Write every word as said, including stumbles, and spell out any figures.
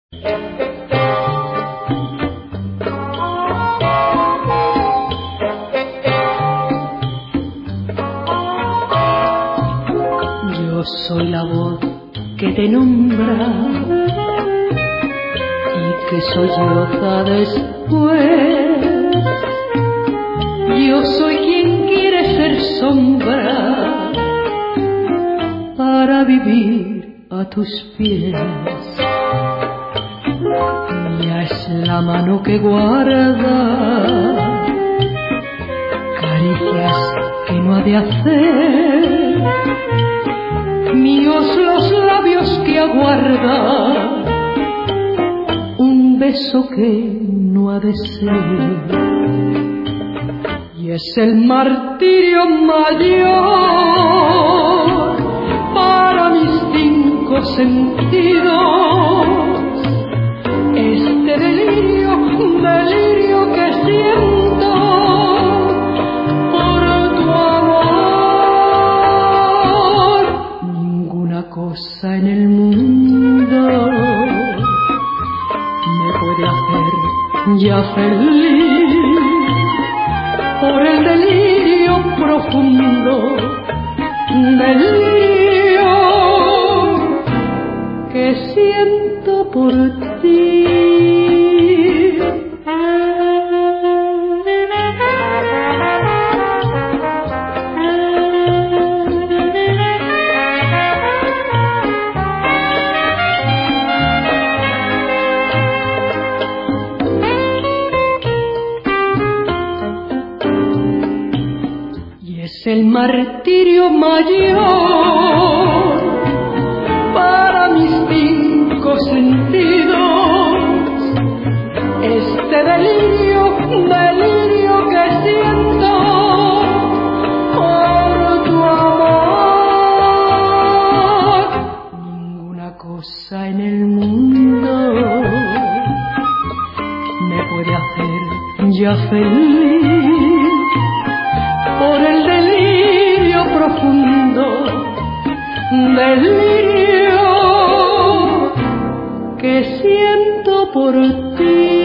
Yo soy la voz que te nombra y que solloza después. Yo soy quien quiere ser sombra para vivir a tus pies. Mía es la mano que guarda caricias que no ha de hacer. Míos los labios que aguardan un beso que no ha de ser. Y es el martirio mayor para mis cinco sentidos, este delirio, delirio que siento por tu amor. Ninguna cosa en el mundo me puede hacer ya feliz por el delirio profundo, delirio que siento por ti. Es el martirio mayor para mis cinco sentidos, este delirio, delirio que siento por tu amor. Ninguna cosa en el mundo me puede hacer ya feliz por el delirio profundo, delirio que siento por ti.